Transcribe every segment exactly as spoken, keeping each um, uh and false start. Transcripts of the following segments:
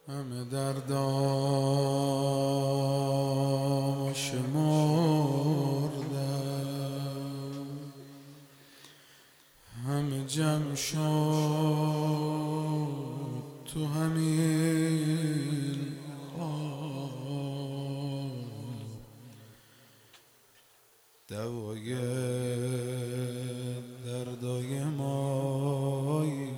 همه دردام شمردم، همه جمع شد تو همین آب. دوای دردای مایی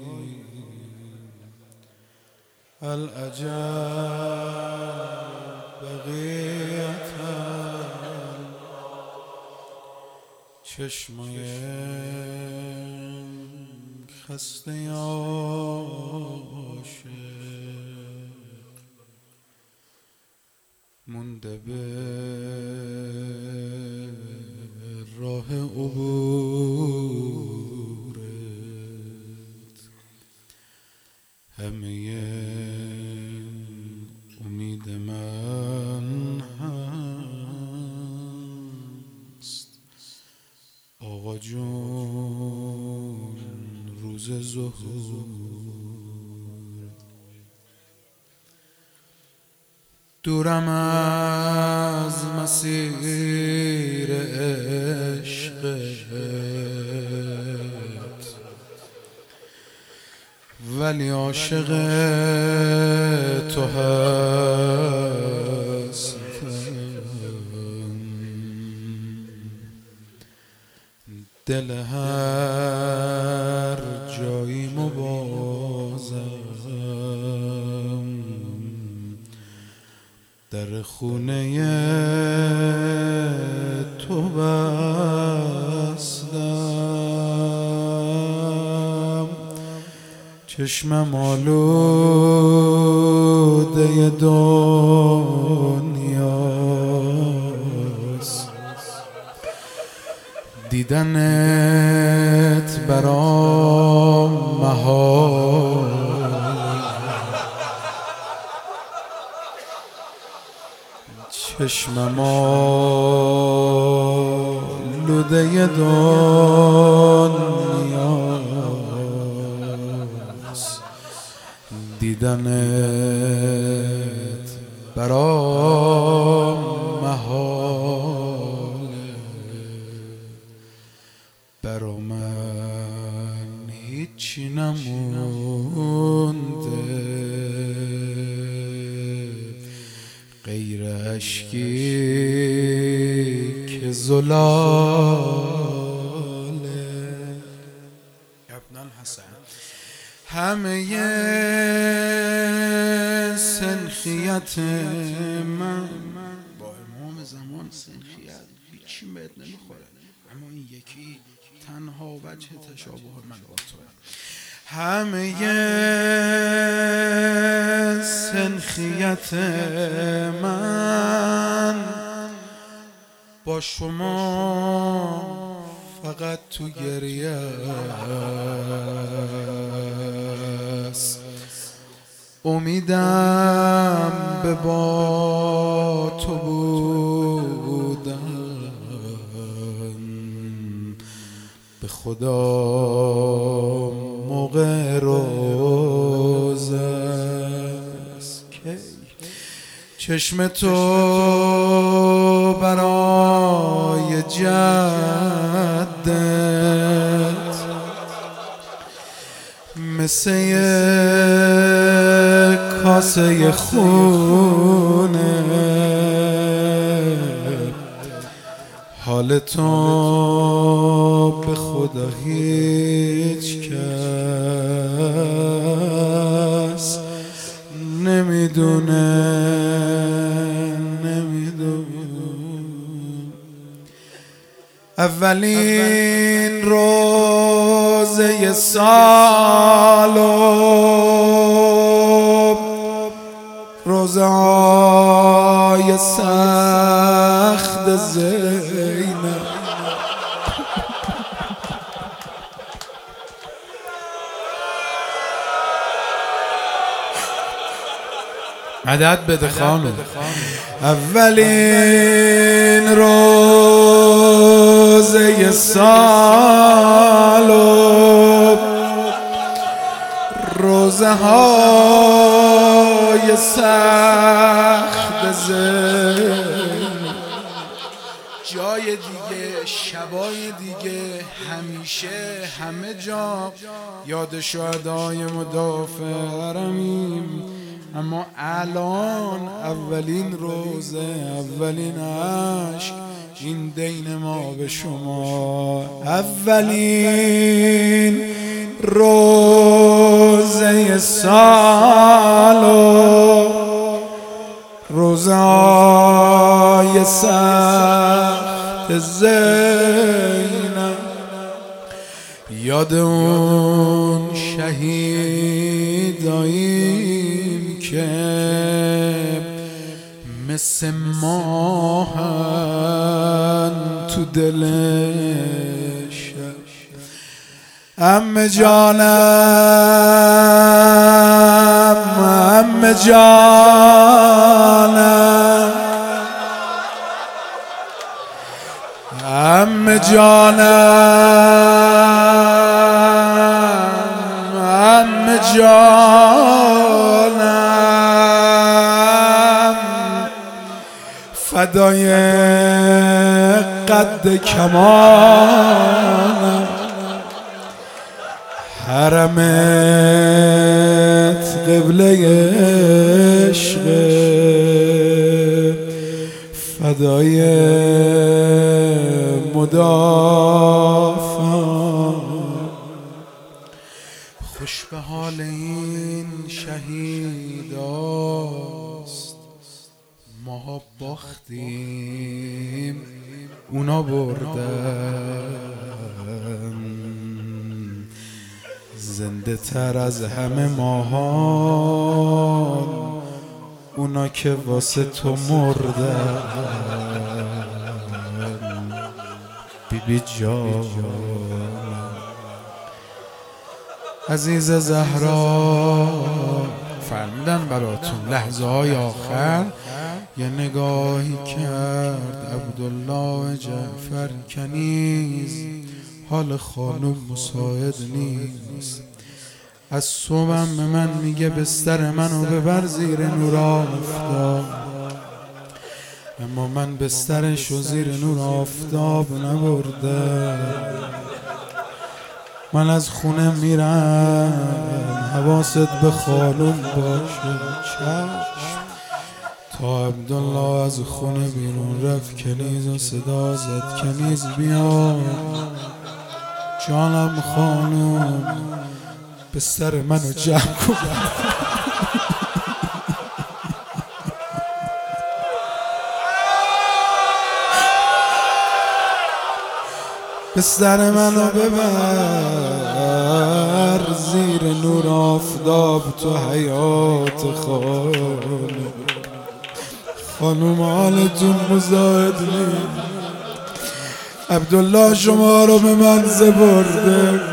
العجب بقیتاً، چشمای خسته عاشق مونده به راه عبورت. همه امید من هست آقا جون روز ظهور. دورم از مسیر عشقت ولی عاشق تو هستم. دل هر جایی مبازم در خونه تو بستم. چشمم آلوده دنیاست، دیدنت برام محال. چشمم آلوده دنیاست، دیدنت برام محال. برا من هیچی نمونده غیر اشکی که زلاله. ابن الحسن همه سنخیت من با امام زمان سنخیت هیچی بهت نمیخوره، اما این یکی تنها وجه تشابه من با توه. همه سنخیت من با شما فقط تو گریه است. امیدم به با تو بودن به خدا موقع روز است. چشم تو برای جدت مثل کاسه خونه، حال تو به خدا هیچ کس نمیدونه نمیدونه. اولین روزه سالو روزه های سخت زینب، مدد بده خانم. اولین روزه سالو روزه های روزای سخت زندگی، جای دیگه شبای دیگه همیشه همه جا یاد شهدای مدافع حرمیم. اما الان اولین روزه، اولین عشق، این دین ما به شما. اولین روزه سال و روزهای سخت زینب، یاد اون شهیداییم که مثل ماهن تو دلش. عمه جانم، عمه جانم، عمه جانم، عمه جانم، فدای قد کمانم، حرمت قبله عشق، فدای مدافع. خوش به حال این شهیداست، ما باختیم اونا بردن. زنده تر از همه ماهان اونا که واسه تو مردن. بی بی جان عزیز زهرا، فرمودن براتون لحظه های آخر یه نگاهی کرد عبدالله جعفر کنیز، حال خانم مساعد نیست. از صبحم به من میگه بستر منو ببر زیر نور آفتاب، اما من بسترشو زیر نور آفتاب نبردم. من از خونه میرم، حواست به خانم باشه. چشم. تا عبدالله از خونه بیرون رفت، کنیز و صدا زد کنیز بیا. جانم خانم، بستر منو جمع کن. بستر منو ببر زیر نور آفتاب تو حیات خانم. خانم حالتون مزاحد نیست، عبدالله شما رو به من سپرده.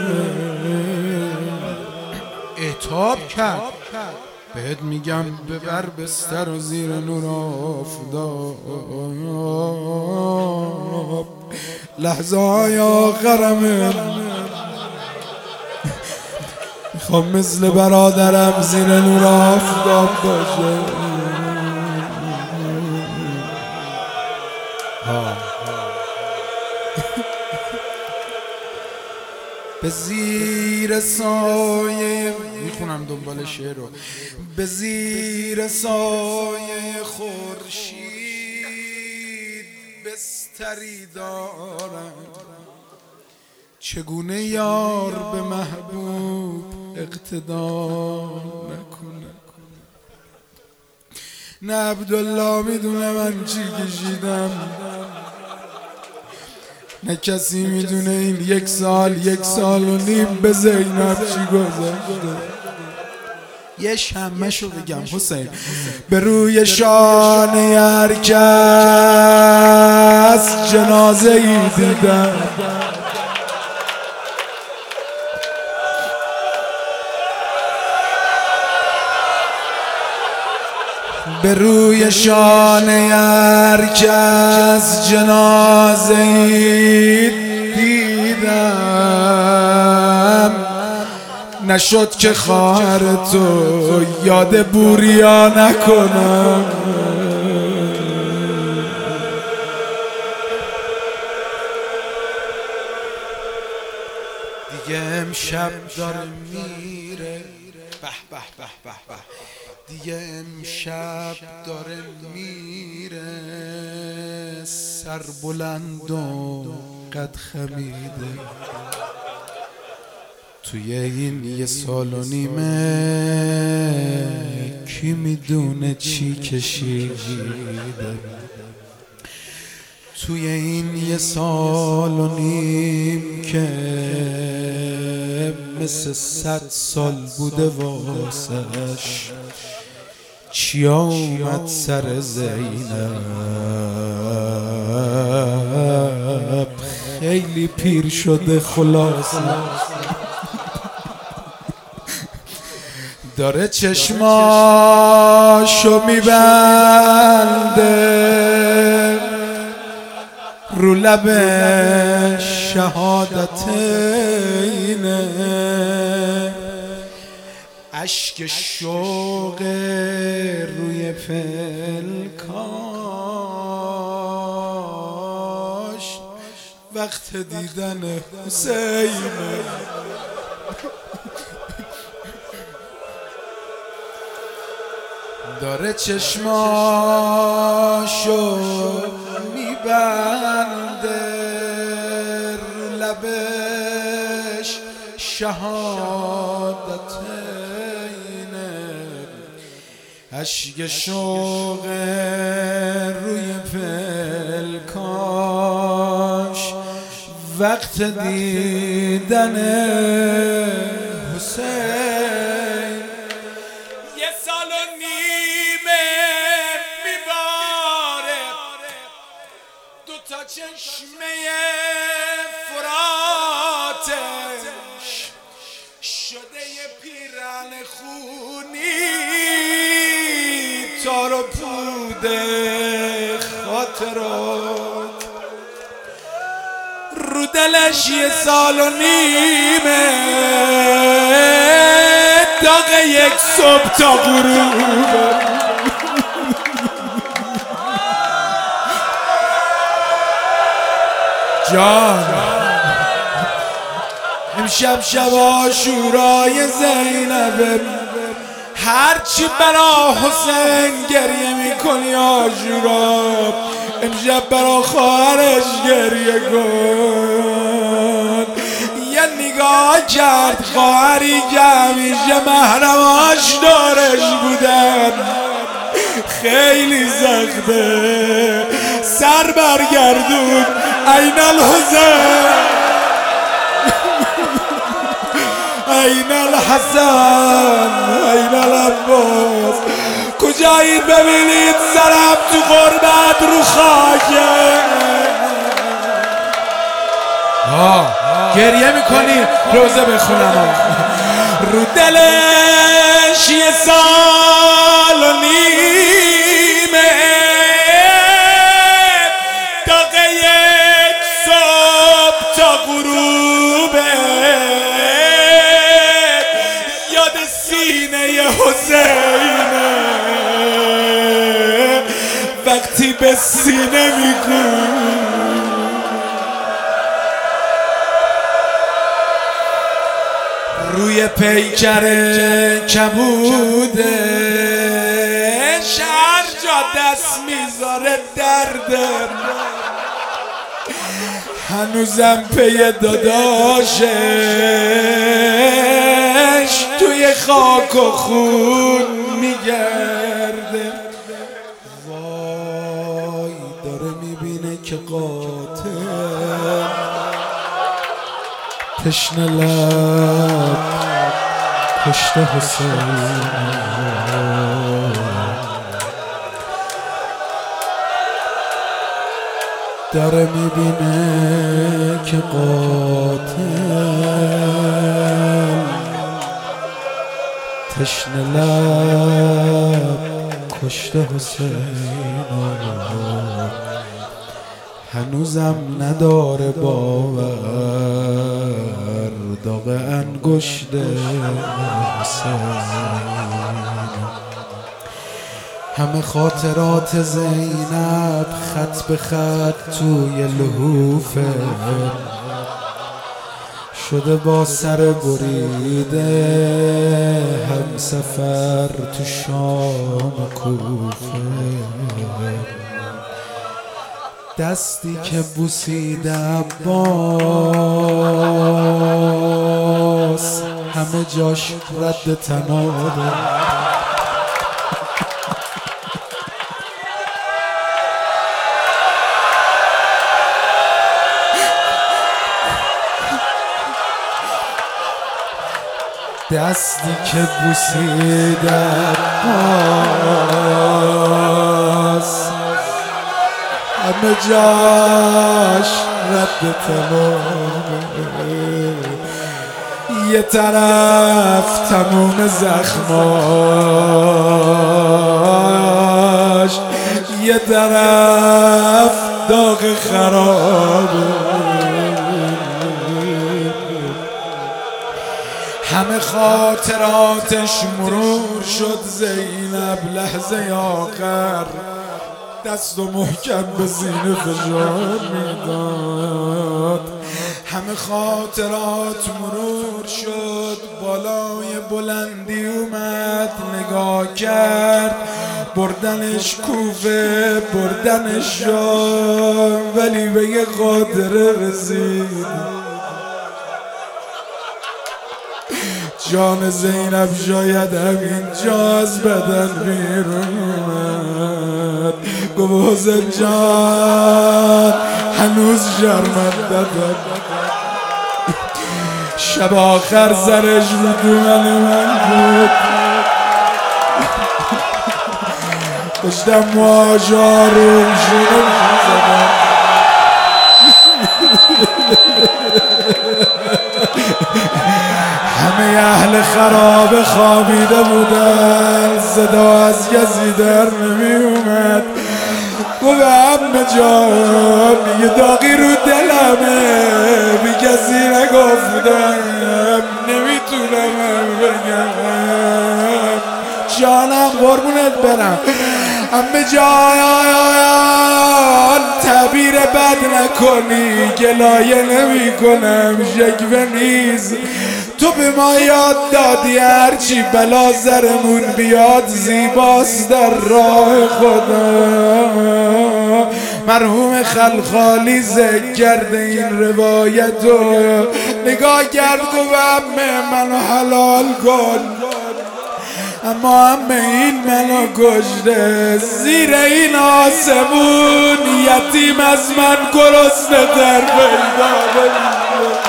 عتاب کرد، بهت میگم ببر بستر و زیر نور آفتاب. لحظه های آخرمه، میخوام مثل برادرم زیر نور آفتاب باشه. به زیر سایه، میخونم دنبال شعر رو، به زیر سایه خورشید بستری دارم. چگونه یار به محبوب اقتدا نکنه. نه عبدالله میدونه من چی کشیدم، نه کسی میدونه این یک سال یک سال و نیم به زینب چی گذشته. یه شمه شو بگم حسین، به روی شانه هر کس جنازه ای دیدم. به روی شانه هر کس جنازه ای دیدم. نشد که خواهر تو یاد بوریا نکنم. دیگه امشب داره میره، به به به به به، دیگه امشب داره میره، سر بلند و قد خمیده. توی این یه سال و نیمه کی میدونه چی کشیده. توی این یه سال و نیم که مثل صد سال بوده واسش، چیا اومد سر زینب، خیلی پیر شده خلاصه، داره چشماشو میبنده رو لب شهادتینه، اشک شوق روی پلکاش، وقت دیدن حسینه. داره چشماشو میبنده رو لبش شهادتینه، اشک شوق روی پلکاش، وقت دیدن حسین. یه سال و نیمه میباره دو تا چشمه فراتش، شده یه پیرن خونی تار و پود خاطرات، رو دلش یه سال و نیمه داغ یک صبح تا غروب. جان امشب شب عاشورای زینبه، هرچی برا حسین گریه میکنی عاشورا، امشب برا خواهرش گریه کن. یه نگاه کرد خواهری که همیشه محرماش دارش بودن، خیلی سخته، سر برگردون این الحسین، این الحسن، این العباس، کجایید ببینید سرم تو غربت رو خاکه. گریه میکنی روزه بخونم رو دلش یه سال و نیمه داغ یک صبح تا غروبه، یاد سینه حسینه وقتی به سینه میگون. روی پیکر کبودش هر جا دست میذاره دردم، هنوزم پی داداشش توی خاک و خون میگرده. وای داره میبینه که قاتل تشنه لب کشته حسین، داره میبینه که قاتل تشنه لب کشته حسین، هنوزم نداره باور داغ انگشت حسین. همه خاطرات زینب خط به خط توی لحوفه، شده با سر بریده هم سفر تو شام و کوفه. دستی که بوسیده عباس همه جاش رد تنابه. دستی که بوسیده عباس همه جاش رد تمامه. یه طرف تموم زخماش، یه طرف داغ خرابه. همه خاطراتش مرور شد، زینب لحظه آخر دست و محکم به سینه فشار میداد. همه خاطرات مرور شد، بالای بلندی اومد نگاه کرد، بردنش کوفه بردنش شام، ولی به یه خاطره رسید. جان زینب شاید همینجا از بدن بیرون اومد. گفت حسین جان هنوز شرمنده‌ام، شب آخر سرش رو دومن من بود، داشتم ماجا رو شده زدم. همه اهل خرابه خوابیده بودن، صدا از کسی در نمی اومد. گفت عمه جان یه داغی رو دلمه، بی کسی نگفتم، نمیتونم بگم. جانم قربونت برم عمه جان، تعبیر بد نکنی، گلایه نمی کنم، شکوه نیست. تو به ما یاد دادی هرچی بلا سرمون بیاد زیباست در راه خدا. مرحوم خلخالی ذکر کرده این روایتو، نگاه کرد و عمه منو حلال کن، اما عمه این منو کشته. زیر این آسمون یتیم از من گرسنه تر پیدا بشه.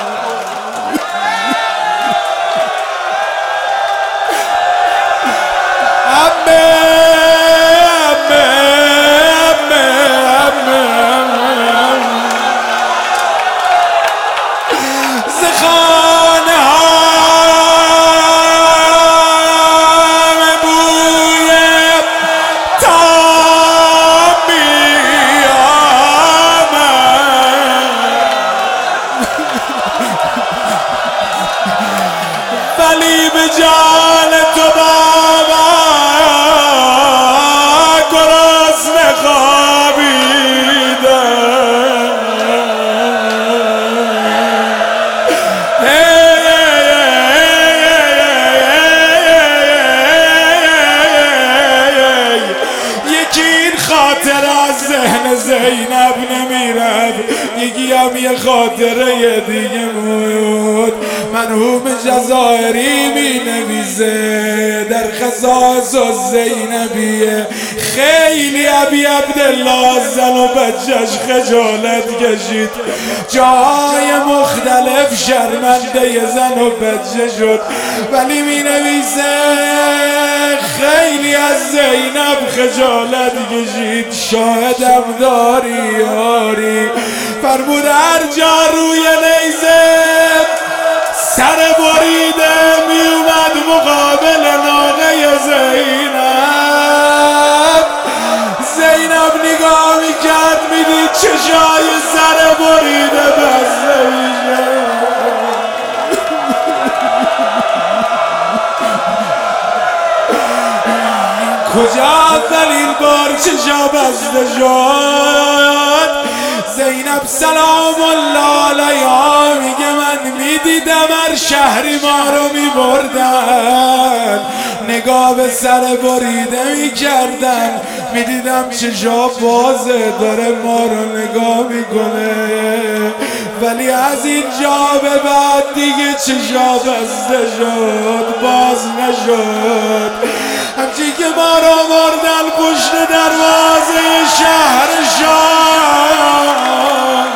عمه عمه عمه عمه زخانه هم بوی تامی ولی به جان تو بابا گرسنه خوابیده. یکی این خاطر از ذهن زینب نمیرد، یکی هم یه خاطره دیگه بود. مرحوم جزائری می نویسه در خصائص زینبیه، خیلی ابی عبدالله زن و بچهش خجالت کشید، جاهای مختلف شرمنده زن و بچه شد، ولی می نویسه خیلی از زینب خجالت کشید. شاهدم داری یاری، فرمود هر جا روی نیزه سر بریده می اومد مقابل ناقه زینب. زینب نگاه می کرد میدید چشای سر بریده بسته میشه. کجا اولین بار چشا بسته شد؟ زینب سلام الله علیها میگه من میدیدم هر شهری ما رو میبردن، نگاه به سر بریده میکردن، میدیدم چشا بازه داره ما رو نگاه میکنه، ولی از اینجا به بعد دیگه چشا بسته شد، باز نشد. همچین که ما رو بردن پشت دروازه شهر شام،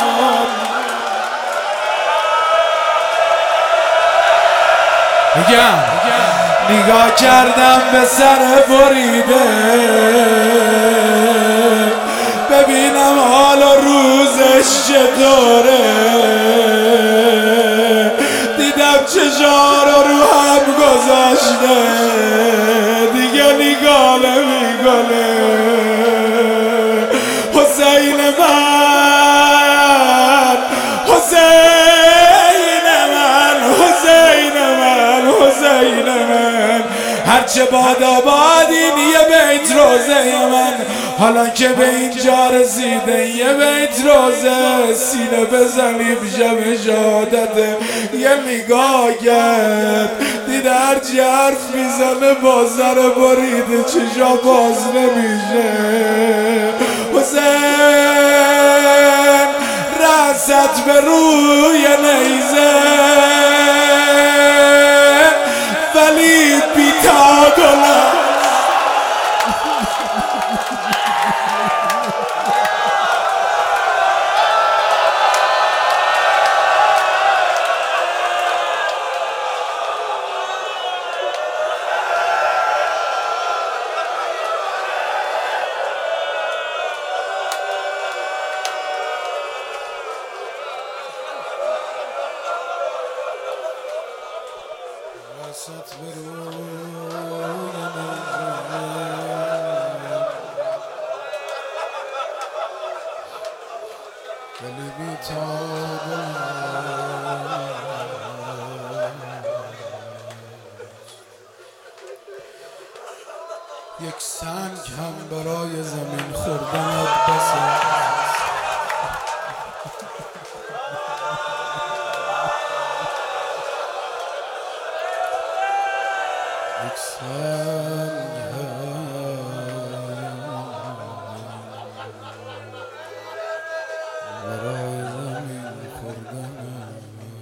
میگم نگاه کردم به سر بریده ببینم حال و روزش چطوره، دیدم چشا رو رو هم گذاشته دیگه نگاله میگله. حسین من حسین من حسین من حسین من، هرچه بادا بادین یه بیت روزه من، حالا که به اینجا رسیده یه بیت روزه، سینه بزنیم شب شهادت یه نگاه کرد، دید هرچی حرف میزنه با سر بریده چشا باز نمیشه. حسین رست به روی نیزه ولی بی‌تاقله، رست به روی ولی بی‌تابه، یک سنگ هم برای زمین خوردنت بسه. یک سنگ برای زمین خوردنم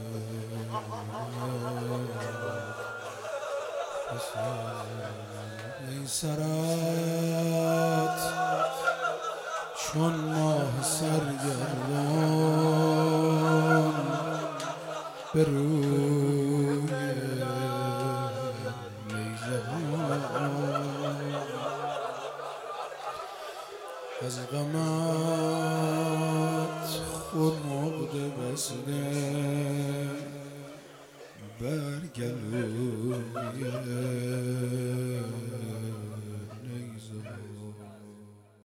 ای سرت چون ماه سرگردان به روی از غمت خود مقده بسته بر گلوی